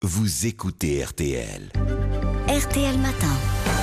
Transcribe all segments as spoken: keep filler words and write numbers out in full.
Vous écoutez R T L. R T L Matin.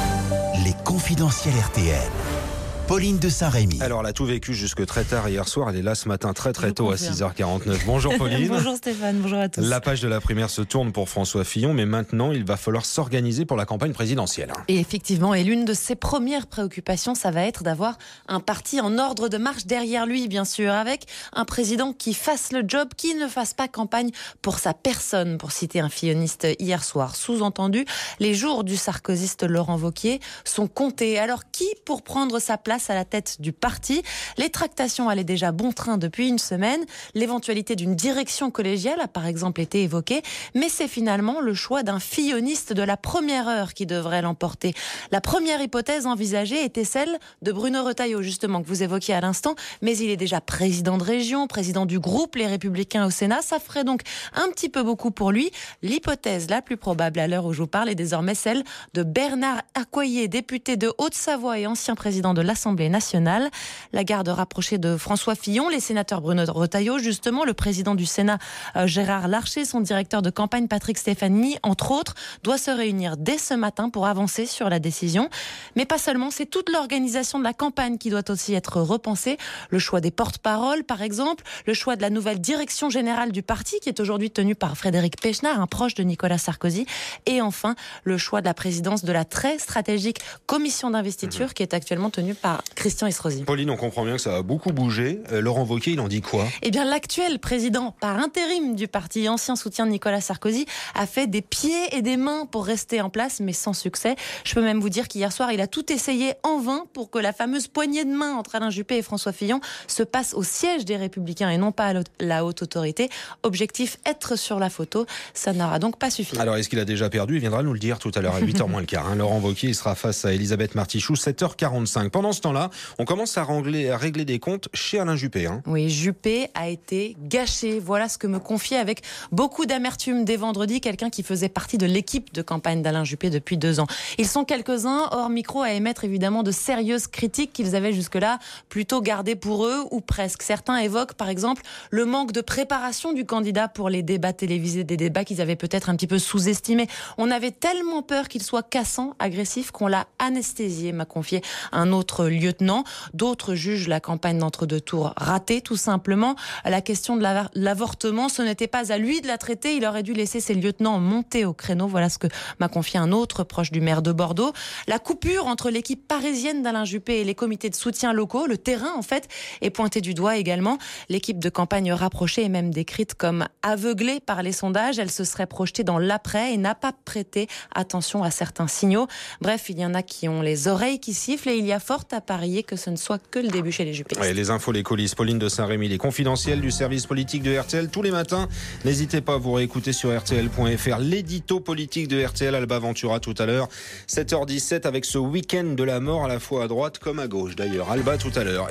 Les confidentiels R T L. Pauline de Saint-Rémy. Alors, elle a tout vécu jusque très tard hier soir. Elle est là ce matin très très Je tôt confirme. à six heures quarante-neuf. Bonjour Pauline. Bonjour Stéphane, bonjour à tous. La page de la primaire se tourne pour François Fillon, mais maintenant il va falloir s'organiser pour la campagne présidentielle. Et effectivement, et l'une de ses premières préoccupations, ça va être d'avoir un parti en ordre de marche derrière lui, bien sûr, avec un président qui fasse le job, qui ne fasse pas campagne pour sa personne, pour citer un filloniste hier soir. Sous-entendu, les jours du sarkozyste Laurent Wauquiez sont comptés. Alors qui pour prendre sa place à la tête du parti? Les tractations allaient déjà bon train depuis une semaine. L'éventualité d'une direction collégiale a par exemple été évoquée, mais c'est finalement le choix d'un filloniste de la première heure qui devrait l'emporter. La première hypothèse envisagée était celle de Bruno Retailleau, justement, que vous évoquiez à l'instant, mais il est déjà président de région, président du groupe Les Républicains au Sénat. Ça ferait donc un petit peu beaucoup pour lui. L'hypothèse la plus probable à l'heure où je vous parle est désormais celle de Bernard Accoyer, député de Haute-Savoie et ancien président de l'Assemblée nationale. La garde rapprochée de François Fillon, les sénateurs Bruno Retailleau, justement, le président du Sénat euh, Gérard Larcher, son directeur de campagne Patrick Stefanini, entre autres, doit se réunir dès ce matin pour avancer sur la décision. Mais pas seulement, c'est toute l'organisation de la campagne qui doit aussi être repensée. Le choix des porte-paroles, par exemple, le choix de la nouvelle direction générale du parti, qui est aujourd'hui tenue par Frédéric Pechnard, un proche de Nicolas Sarkozy. Et enfin, le choix de la présidence de la très stratégique commission d'investiture, mmh. qui est actuellement tenue par Christian Estrosi. Pauline, on comprend bien que ça a beaucoup bougé. Euh, Laurent Wauquiez, il en dit quoi? Eh bien, l'actuel président par intérim du parti, ancien soutien de Nicolas Sarkozy, a fait des pieds et des mains pour rester en place, mais sans succès. Je peux même vous dire qu'hier soir, il a tout essayé en vain pour que la fameuse poignée de main entre Alain Juppé et François Fillon se passe au siège des Républicains et non pas à la haute autorité. Objectif, être sur la photo. Ça n'aura donc pas suffi. Alors, est-ce qu'il a déjà perdu? Il viendra nous le dire tout à l'heure à huit heures moins le quart. Hein. Laurent Wauquiez, il sera face à Elisabeth Martichoux, sept heures quarante-cinq. Pendant ce temps-là, on commence à régler, à régler des comptes chez Alain Juppé. Hein. Oui, Juppé a été gâché. Voilà ce que me confiait avec beaucoup d'amertume dès vendredi quelqu'un qui faisait partie de l'équipe de campagne d'Alain Juppé depuis deux ans. Ils sont quelques-uns, hors micro, à émettre évidemment de sérieuses critiques qu'ils avaient jusque-là plutôt gardées pour eux, ou presque. Certains évoquent par exemple le manque de préparation du candidat pour les débats télévisés, des débats qu'ils avaient peut-être un petit peu sous-estimés. On avait tellement peur qu'il soit cassant, agressif, qu'on l'a anesthésié, m'a confié un autre lieutenant. D'autres jugent la campagne d'entre-deux tours ratée, tout simplement. La question de la, l'avortement, ce n'était pas à lui de la traiter. Il aurait dû laisser ses lieutenants monter au créneau. Voilà ce que m'a confié un autre proche du maire de Bordeaux. La coupure entre l'équipe parisienne d'Alain Juppé et les comités de soutien locaux, le terrain en fait, est pointé du doigt également. L'équipe de campagne rapprochée est même décrite comme aveuglée par les sondages. Elle se serait projetée dans l'après et n'a pas prêté attention à certains signaux. Bref, il y en a qui ont les oreilles qui sifflent et il y a fort à parier que ce ne soit que le début chez les Juppé. Ouais, les infos, les coulisses, Pauline de Saint-Rémy, les confidentiels du service politique de R T L tous les matins. N'hésitez pas à vous réécouter sur R T L point F R l'édito politique de R T L. Alba Ventura tout à l'heure, sept heures dix-sept, avec ce week-end de la mort à la fois à droite comme à gauche d'ailleurs. Alba tout à l'heure.